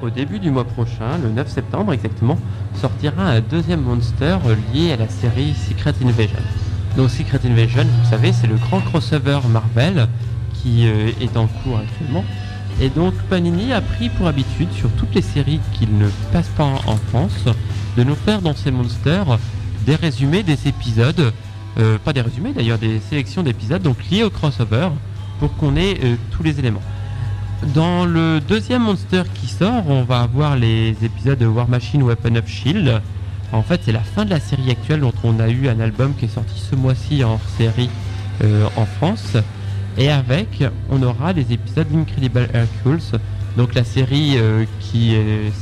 au début du mois prochain, le 9 septembre exactement, sortira un deuxième Monster lié à la série Secret Invasion. Donc Secret Invasion, vous savez, c'est le grand crossover Marvel qui est en cours actuellement. Et donc Panini a pris pour habitude, sur toutes les séries qu'il ne passe pas en France, de nous faire dans ces Monsters des résumés des épisodes, pas des résumés d'ailleurs, des sélections d'épisodes donc liés au crossover, pour qu'on ait tous les éléments. Dans le deuxième Monster qui sort, on va avoir les épisodes de War Machine Weapon of Shield. En fait, c'est la fin de la série actuelle dont on a eu un album qui est sorti ce mois-ci en série en France. Et avec, on aura des épisodes d'Incredible Hercules, donc la série qui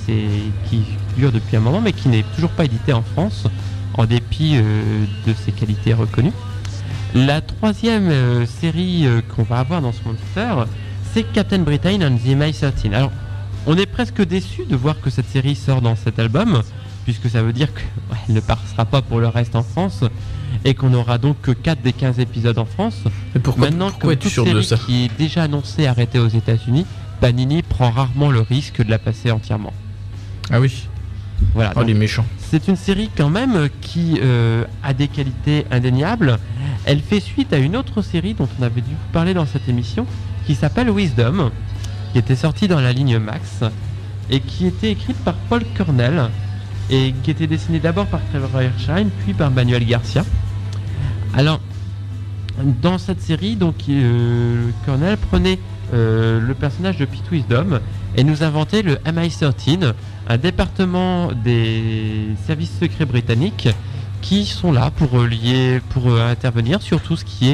dure depuis un moment mais qui n'est toujours pas éditée en France, en dépit de ses qualités reconnues. La troisième série qu'on va avoir dans ce Monster, c'est Captain Britain and the MI13. Alors, on est presque déçu de voir que cette série sort dans cet album, puisque ça veut dire qu'elle ne passera pas pour le reste en France, et qu'on aura donc que 4 des 15 épisodes en France. Mais pourquoi es-tu sûr de ça ? Qui est déjà annoncée arrêtée aux États-Unis, Panini prend rarement le risque de la passer entièrement. Ah oui. Voilà. Oh, les méchants. C'est une série quand même qui a des qualités indéniables. Elle fait suite à une autre série dont on avait dû vous parler dans cette émission, qui s'appelle Wisdom, qui était sortie dans la ligne Max et qui était écrite par Paul Cornell et qui était dessinée d'abord par Trevor Hirshine puis par Manuel Garcia. Alors, dans cette série, donc Cornell prenait le personnage de Pete Wisdom et nous inventait le MI13, un département des services secrets britanniques qui sont là pour intervenir sur tout ce qui est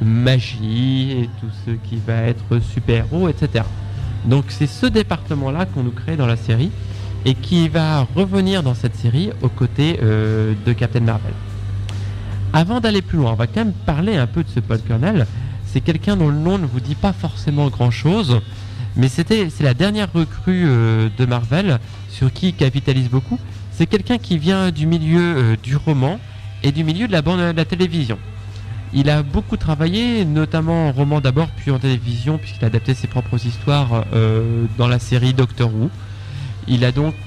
magie et tout ce qui va être super-héros, etc. Donc c'est ce département-là qu'on nous crée dans la série et qui va revenir dans cette série aux côtés de Captain Marvel. Avant d'aller plus loin, on va quand même parler un peu de ce Paul Cornell. C'est quelqu'un dont le nom ne vous dit pas forcément grand-chose, mais c'est la dernière recrue de Marvel sur qui il capitalise beaucoup. C'est quelqu'un qui vient du milieu du roman et du milieu de la télévision. Il a beaucoup travaillé, notamment en roman d'abord, puis en télévision, puisqu'il a adapté ses propres histoires dans la série Doctor Who. Il a donc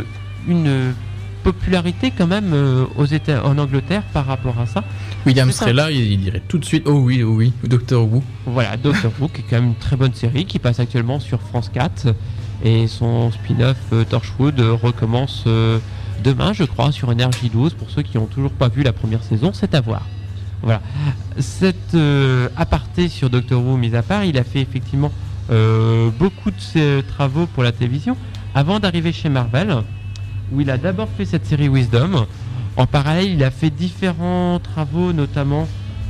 une popularité quand même en Angleterre par rapport à ça. William serait là, il dirait tout de suite oh oui, Doctor Who. Voilà, Doctor Who, qui est quand même une très bonne série, qui passe actuellement sur France 4. Et son spin-off Torchwood recommence demain, je crois, sur Énergie 12. Pour ceux qui n'ont toujours pas vu la première saison, c'est à voir. Voilà. Cette aparté sur Doctor Who mis à part, il a fait effectivement beaucoup de ses travaux pour la télévision avant d'arriver chez Marvel, où il a d'abord fait cette série Wisdom. En parallèle, il a fait différents travaux, notamment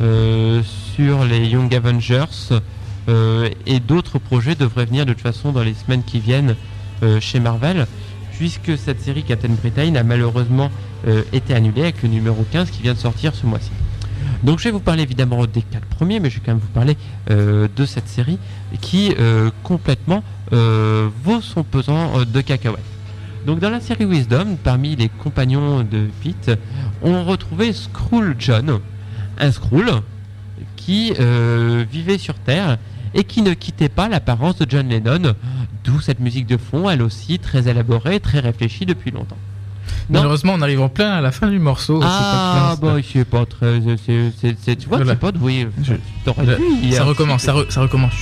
sur les Young Avengers, et d'autres projets devraient venir de toute façon dans les semaines qui viennent chez Marvel, puisque cette série Captain Britain a malheureusement été annulée avec le numéro 15 qui vient de sortir ce mois-ci. Donc je vais vous parler évidemment des 4 premiers, mais je vais quand même vous parler de cette série qui complètement vaut son pesant de cacahuètes. Donc dans la série Wisdom, parmi les compagnons de Pete, on retrouvait Skrull John, un Skrull qui vivait sur Terre et qui ne quittait pas l'apparence de John Lennon, d'où cette musique de fond, elle aussi très élaborée, très réfléchie depuis longtemps. Non. Malheureusement, on arrive en plein à la fin du morceau. Ah, c'est pas très. Tu vois, voilà. C'est pas de. Oui, t'aurais dû. Ça recommence, ça recommence.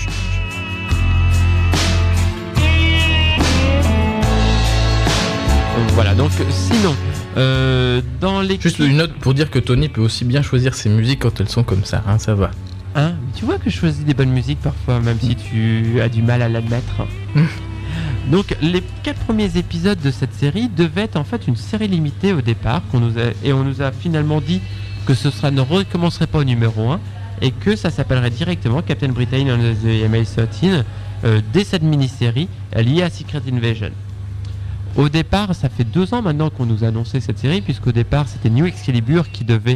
Voilà, donc sinon, dans les. Juste une note pour dire que Tony peut aussi bien choisir ses musiques quand elles sont comme ça, hein, ça va. Hein, mais tu vois que je choisis des bonnes musiques parfois, même si tu as du mal à l'admettre. Donc les 4 premiers épisodes de cette série devaient être en fait une série limitée au départ, on nous a finalement dit que ne recommencerait pas au numéro 1 et que ça s'appellerait directement Captain Britain and the MI13 dès cette mini-série liée à Secret Invasion. Au départ, ça fait 2 ans maintenant qu'on nous a annoncé cette série, puisqu'au départ c'était New Excalibur qui devait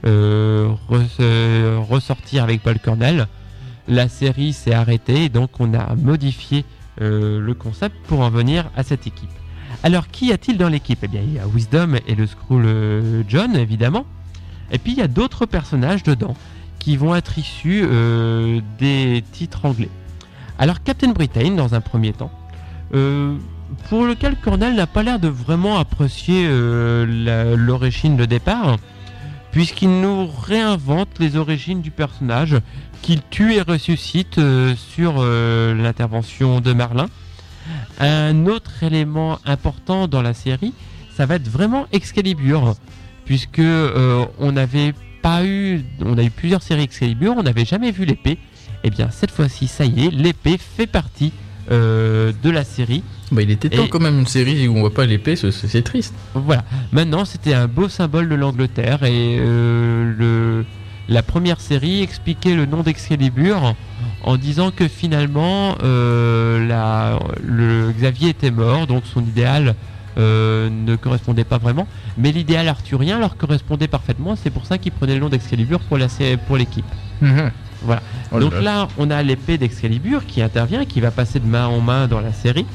ressortir avec Paul Cornell. La série s'est arrêtée et donc on a modifié le concept pour en venir à cette équipe. Alors qu'y a-t-il dans l'équipe ? Eh bien il y a Wisdom et le Skrull John évidemment, et puis il y a d'autres personnages dedans qui vont être issus des titres anglais. Alors Captain Britain dans un premier temps, pour lequel Cornell n'a pas l'air de vraiment apprécier l'origine de départ, puisqu'il nous réinvente les origines du personnage, qu'il tue et ressuscite sur l'intervention de Merlin. Un autre élément important dans la série, ça va être vraiment Excalibur, puisque on a eu plusieurs séries Excalibur, on n'avait jamais vu l'épée. Et bien cette fois-ci, ça y est, l'épée fait partie de la série. Bah, il était temps quand même une série où on voit pas l'épée, c'est triste. Voilà, maintenant c'était un beau symbole de l'Angleterre et la première série expliquait le nom d'Excalibur en disant que finalement Xavier était mort, donc son idéal ne correspondait pas vraiment, mais l'idéal arthurien leur correspondait parfaitement, c'est pour ça qu'ils prenaient le nom d'Excalibur pour l'équipe. Voilà. Donc là, on a l'épée d'Excalibur qui intervient, qui va passer de main en main dans la série.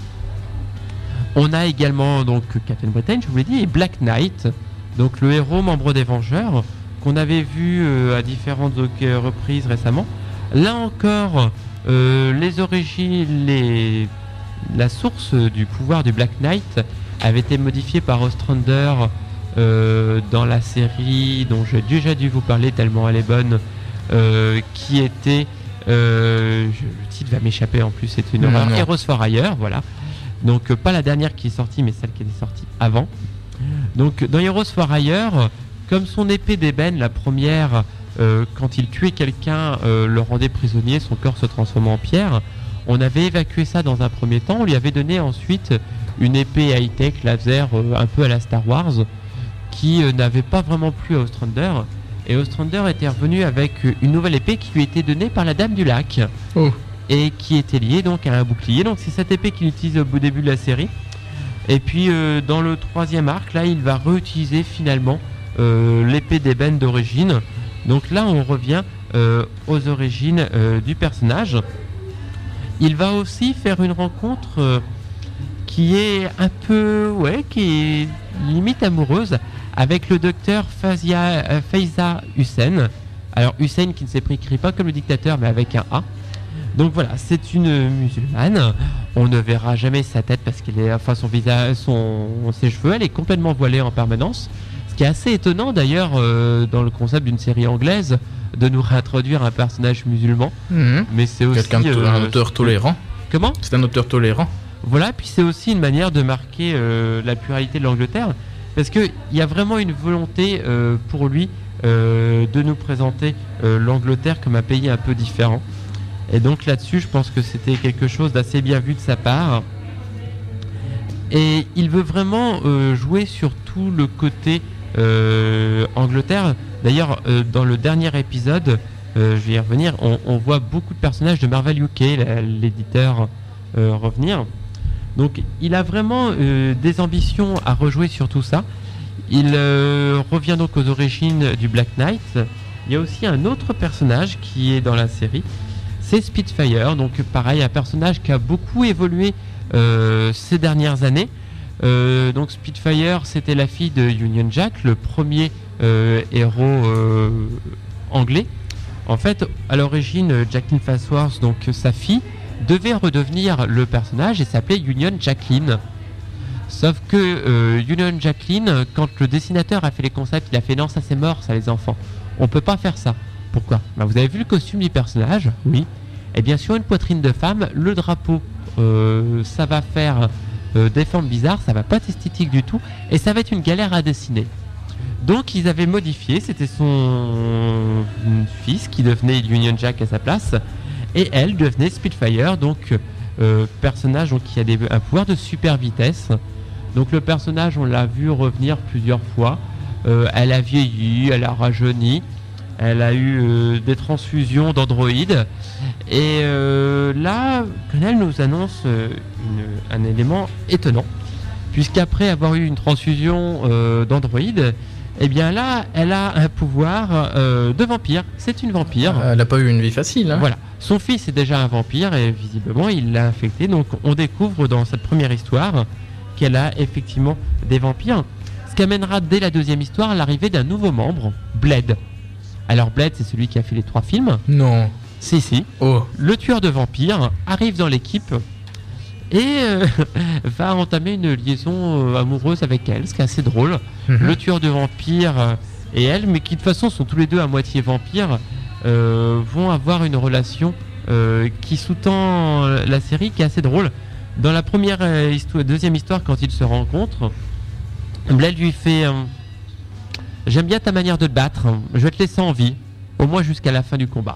On a également donc Captain Britain, je vous l'ai dit, et Black Knight, donc le héros membre des Vengeurs, qu'on avait vu à différentes reprises récemment. Là encore, les origines, la source du pouvoir du Black Knight avait été modifiée par Ostrander dans la série dont j'ai déjà dû vous parler tellement elle est bonne. Qui était le titre va m'échapper en plus, c'est une horreur. Heroes for Hire, voilà. Donc pas la dernière qui est sortie, mais celle qui est sortie avant. Donc dans Heroes for Hire, comme son épée d'ébène, la première, quand il tuait quelqu'un, le rendait prisonnier, son corps se transformait en pierre. On avait évacué ça dans un premier temps, on lui avait donné ensuite une épée high-tech laser un peu à la Star Wars, qui n'avait pas vraiment plu à Ostrander. Et Ostrander était revenu avec une nouvelle épée qui lui était donnée par la Dame du Lac. Et qui était liée donc à un bouclier. Donc c'est cette épée qu'il utilise au début de la série. Et puis dans le troisième arc, là il va réutiliser finalement l'épée d'ébène d'origine. Donc là on revient aux origines du personnage. Il va aussi faire une rencontre qui est un peu, qui est limite amoureuse, avec le docteur Faiza Hussein. Alors Hussein qui ne s'écrit pas comme le dictateur mais avec un A. Donc voilà, c'est une musulmane. On ne verra jamais sa tête parce qu'elle est, son visage, ses cheveux, elle est complètement voilée en permanence. Ce qui est assez étonnant d'ailleurs dans le concept d'une série anglaise de nous réintroduire un personnage musulman. Mais c'est aussi un auteur tolérant. Comment ? C'est un auteur tolérant. Voilà, puis c'est aussi une manière de marquer la pluralité de l'Angleterre. Parce qu'il y a vraiment une volonté pour lui de nous présenter l'Angleterre comme un pays un peu différent. Et donc là-dessus, je pense que c'était quelque chose d'assez bien vu de sa part. Et il veut vraiment jouer sur tout le côté Angleterre. D'ailleurs, dans le dernier épisode, je vais y revenir, on voit beaucoup de personnages de Marvel UK, l'éditeur, revenir. Donc il a vraiment des ambitions à rejouer sur tout ça. Il revient donc aux origines du Black Knight. Il y a aussi un autre personnage qui est dans la série, c'est Spitfire. Donc pareil, un personnage qui a beaucoup évolué ces dernières années. Donc Spitfire, c'était la fille de Union Jack, le premier héros anglais. En fait, à l'origine, Jacqueline Fansworth, donc sa fille, devait redevenir le personnage et s'appelait Union Jacqueline. Sauf que Union Jacqueline, quand le dessinateur a fait les concepts, il a fait non, ça c'est mort, ça les enfants. On peut pas faire ça. Pourquoi ? Vous avez vu le costume du personnage ? Oui. Et bien sur une poitrine de femme, le drapeau, ça va faire des formes bizarres, ça va pas être esthétique du tout, et ça va être une galère à dessiner. Donc ils avaient modifié, c'était son fils qui devenait Union Jack à sa place, et elle devenait Spitfire, donc personnage donc, qui a un pouvoir de super vitesse. Donc le personnage, on l'a vu revenir plusieurs fois. Elle a vieilli, elle a rajeuni, elle a eu des transfusions d'androïdes. Et là, Cornell nous annonce un élément étonnant, puisqu'après avoir eu une transfusion d'androïdes, eh bien là, elle a un pouvoir de vampire. C'est une vampire. Elle n'a pas eu une vie facile. Hein. Voilà. Son fils est déjà un vampire et visiblement il l'a infecté. Donc on découvre dans cette première histoire qu'elle a effectivement des vampires. Ce qui amènera dès la deuxième histoire l'arrivée d'un nouveau membre, Blade. Alors Blade, c'est celui qui a fait les 3 films. Non. Si. Oh. Le tueur de vampires arrive dans l'équipe et va entamer une liaison amoureuse avec elle, ce qui est assez drôle. Le tueur de vampires et elle, mais qui de toute façon sont tous les deux à moitié vampires, vont avoir une relation qui sous-tend la série, qui est assez drôle. Dans la deuxième histoire, quand ils se rencontrent, Blade lui fait j'aime bien ta manière de te battre, je vais te laisser en vie, au moins jusqu'à la fin du combat.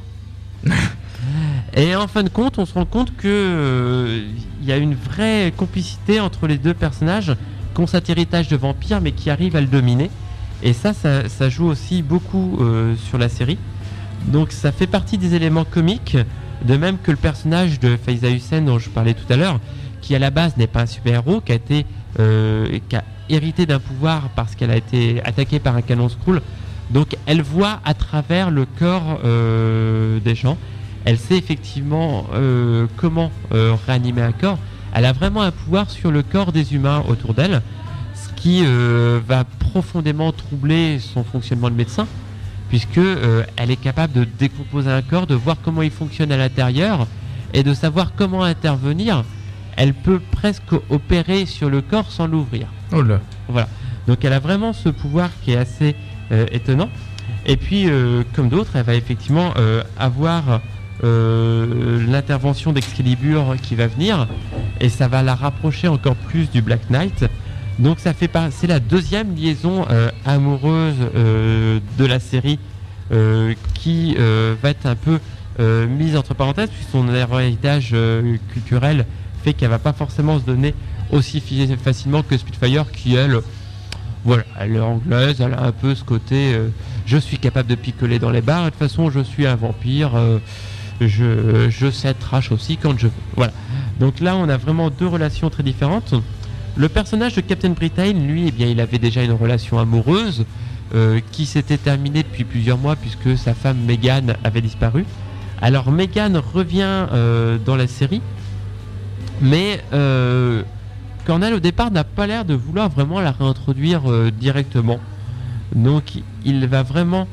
Et en fin de compte, on se rend compte que y a une vraie complicité entre les deux personnages qui ont cet héritage de vampire mais qui arrivent à le dominer. Et ça joue aussi beaucoup sur la série. Donc ça fait partie des éléments comiques, de même que le personnage de Faiza Hussein dont je parlais tout à l'heure, qui à la base n'est pas un super-héros, qui a hérité d'un pouvoir parce qu'elle a été attaquée par un canon Skrull. Donc elle voit à travers le corps des gens. Elle sait effectivement comment réanimer un corps. Elle a vraiment un pouvoir sur le corps des humains autour d'elle, ce qui va profondément troubler son fonctionnement de médecin, puisque elle est capable de décomposer un corps, de voir comment il fonctionne à l'intérieur et de savoir comment intervenir. Elle peut presque opérer sur le corps sans l'ouvrir. Oh là. Voilà. Donc elle a vraiment ce pouvoir qui est assez étonnant. Et puis, comme d'autres, elle va effectivement avoir l'intervention d'Excalibur qui va venir, et ça va la rapprocher encore plus du Black Knight. Donc c'est la deuxième liaison amoureuse de la série qui va être un peu mise entre parenthèses, puisque son héritage culturel fait qu'elle va pas forcément se donner aussi facilement que Spitfire, qui elle, voilà, elle est anglaise, elle a un peu ce côté je suis capable de picoler dans les bars, et de toute façon je suis un vampire, je sais être trash aussi quand je veux. Voilà. Donc là on a vraiment deux relations très différentes. Le personnage de Captain Britain, lui, eh bien, il avait déjà une relation amoureuse qui s'était terminée depuis plusieurs mois puisque sa femme Megan avait disparu. Alors Megan revient dans la série, mais Cornell au départ n'a pas l'air de vouloir vraiment la réintroduire directement. Donc il va vraiment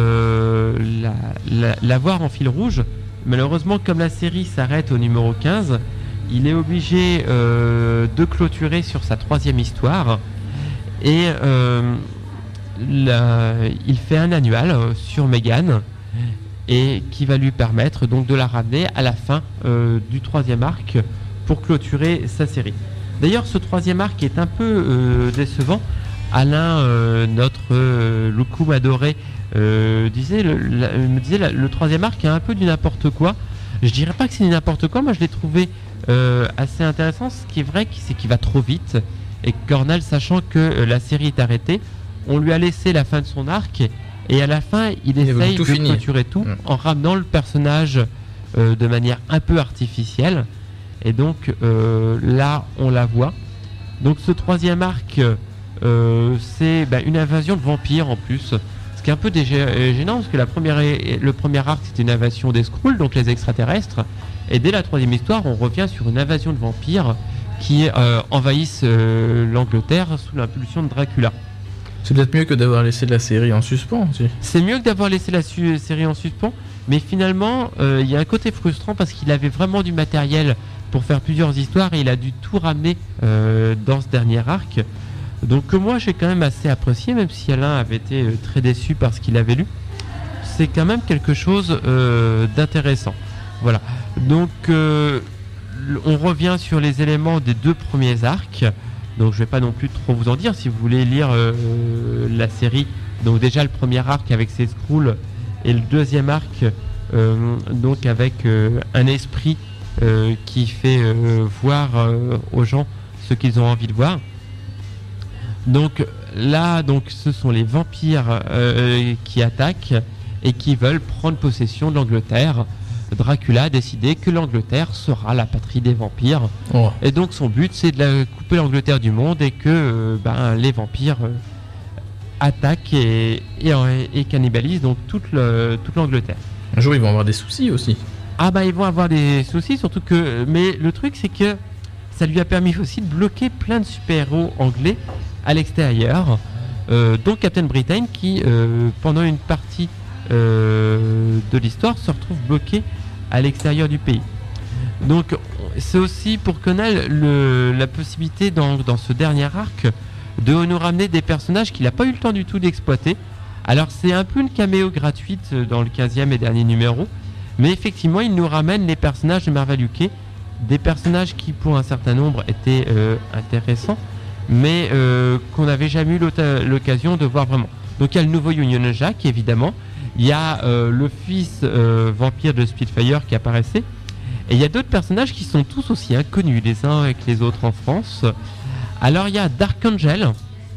la voir en fil rouge. Malheureusement, comme la série s'arrête au numéro 15, il est obligé de clôturer sur sa troisième histoire. Et il fait un annual sur Megan, et qui va lui permettre donc de la ramener à la fin du troisième arc pour clôturer sa série. D'ailleurs, ce troisième arc est un peu décevant. Alain, notre loukoum adoré, me disait le troisième arc est un peu du n'importe quoi. Je dirais pas que c'est du n'importe quoi, moi je l'ai trouvé assez intéressant. Ce qui est vrai, c'est qu'il va trop vite, et Cornell, sachant que la série est arrêtée, on lui a laissé la fin de son arc, et à la fin il essaye de clôturer tout en ramenant le personnage de manière un peu artificielle. Et donc là on la voit. Donc ce troisième arc, c'est une invasion de vampires en plus, ce qui est un peu gênant parce que le premier arc c'était une invasion des Skrulls, donc les extraterrestres, et dès la troisième histoire on revient sur une invasion de vampires qui envahissent l'Angleterre sous l'impulsion de Dracula. C'est peut-être mieux que d'avoir laissé la série en suspens aussi. C'est mieux que d'avoir laissé la série en suspens, mais finalement il y a un côté frustrant parce qu'il avait vraiment du matériel pour faire plusieurs histoires et il a dû tout ramener dans ce dernier arc. Donc moi j'ai quand même assez apprécié, même si Alain avait été très déçu par ce qu'il avait lu. C'est quand même quelque chose d'intéressant. Voilà. Donc on revient sur les éléments des deux premiers arcs. Donc je vais pas non plus trop vous en dire. Si vous voulez lire la série, donc déjà le premier arc avec ses Skrulls et le deuxième arc donc avec un esprit qui fait voir aux gens ce qu'ils ont envie de voir. Donc là, ce sont les vampires qui attaquent et qui veulent prendre possession de l'Angleterre. Dracula a décidé que l'Angleterre sera la patrie des vampires. Oh. Et donc son but, c'est de couper l'Angleterre du monde et que les vampires attaquent et cannibalisent donc toute l'Angleterre. Un jour, ils vont avoir des soucis aussi. Ah ils vont avoir des soucis, surtout que... Mais le truc, c'est que ça lui a permis aussi de bloquer plein de super-héros anglais à l'extérieur, dont Captain Britain qui, pendant une partie de l'histoire, se retrouve bloqué à l'extérieur du pays. Donc c'est aussi pour Connell la possibilité dans ce dernier arc de nous ramener des personnages qu'il n'a pas eu le temps du tout d'exploiter. Alors c'est un peu une caméo gratuite dans le 15e et dernier numéro, mais effectivement il nous ramène les personnages de Marvel UK, des personnages qui pour un certain nombre étaient intéressants, mais qu'on n'avait jamais eu l'occasion de voir vraiment. Donc il y a le nouveau Union Jack évidemment, il y a le fils vampire de Spitfire qui apparaissait, et il y a d'autres personnages qui sont tous aussi inconnus les uns que les autres en France. Alors il y a Dark Angel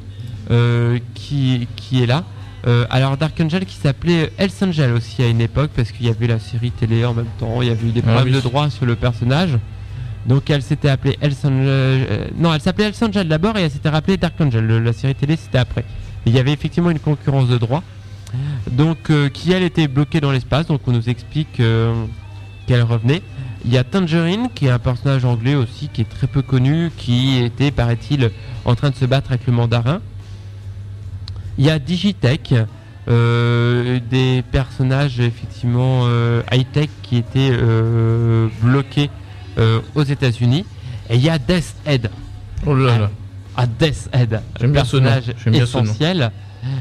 qui est là. Alors Dark Angel qui s'appelait Hells Angel aussi à une époque parce qu'il y avait la série télé en même temps, il y avait eu des problèmes de droit sur le personnage. Donc elle s'était appelée Hells Angel, non elle s'appelait Hells Angel d'abord et elle s'était rappelée Dark Angel, la série télé c'était après. Et il y avait effectivement une concurrence de droit. Donc qui elle était bloquée dans l'espace, donc on nous explique qu'elle revenait. Il y a Tangerine qui est un personnage anglais aussi qui est très peu connu, qui était paraît-il en train de se battre avec le mandarin. Il y a Digitech, des personnages effectivement high-tech qui étaient bloqués aux États-Unis. Et il y a Death Head. Oh là là. Death Head, j'aime bien personnage ce nom. essentiel.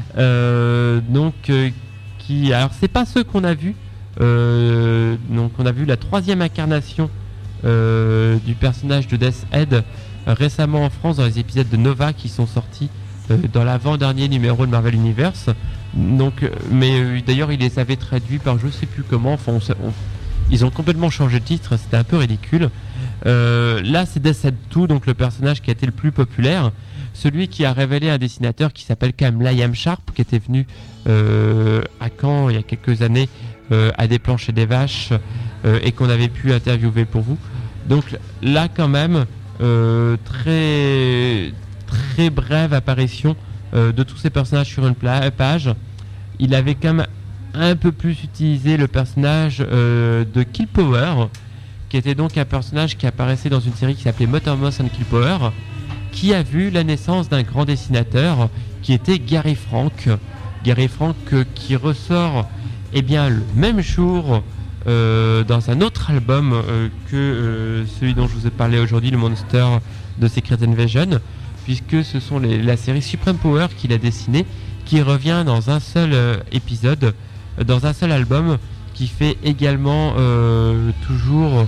Qui, alors c'est pas ceux qu'on a vus. Donc on a vu la 3e incarnation du personnage de Death Head récemment en France dans les épisodes de Nova qui sont sortis dans l'avant-dernier numéro de Marvel Universe. Donc, mais d'ailleurs il les avait traduits par je sais plus comment. Enfin, ils ont complètement changé de titre, c'était un peu ridicule. Là c'est Death Head 2, donc le personnage qui a été le plus populaire, celui qui a révélé un dessinateur qui s'appelle quand même Liam Sharp, qui était venu à Caen il y a quelques années à des planches et des vaches et qu'on avait pu interviewer pour vous. Donc là quand même très très brève apparition de tous ces personnages sur une page. Il avait quand même un peu plus utilisé le personnage de Killpower, qui était donc un personnage qui apparaissait dans une série qui s'appelait Motormouse and Killpower, qui a vu la naissance d'un grand dessinateur qui était Gary Frank. Gary Frank qui ressort le même jour dans un autre album que celui dont je vous ai parlé aujourd'hui, le Monster de Secret Invasion, puisque ce sont la série Supreme Power qu'il a dessiné, qui revient dans un seul épisode, dans un seul album, qui fait également toujours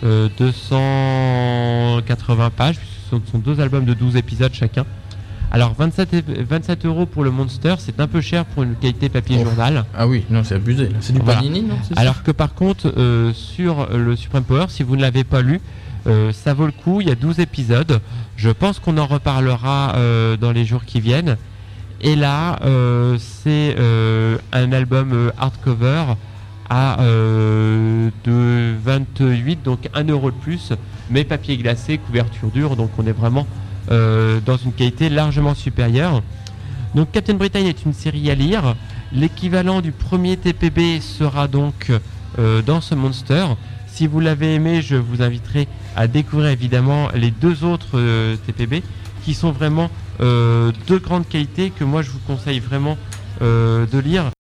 280 pages, ce sont 2 albums de 12 épisodes chacun. Alors 27 € pour le Monster, c'est un peu cher pour une qualité papier journal. Ah oui, non c'est abusé, c'est du Panini, non c'est alors que par contre sur le Supreme Power, si vous ne l'avez pas lu, ça vaut le coup, il y a 12 épisodes. Je pense qu'on en reparlera dans les jours qui viennent. Et là, c'est un album hardcover à de 28, donc 1 € de plus, mais papier glacé, couverture dure, donc on est vraiment dans une qualité largement supérieure. Donc Captain Britain est une série à lire. L'équivalent du premier TPB sera donc dans ce Monster. Si vous l'avez aimé, je vous inviterai à découvrir évidemment les 2 autres TPB qui sont vraiment de grande qualité, que moi je vous conseille vraiment de lire.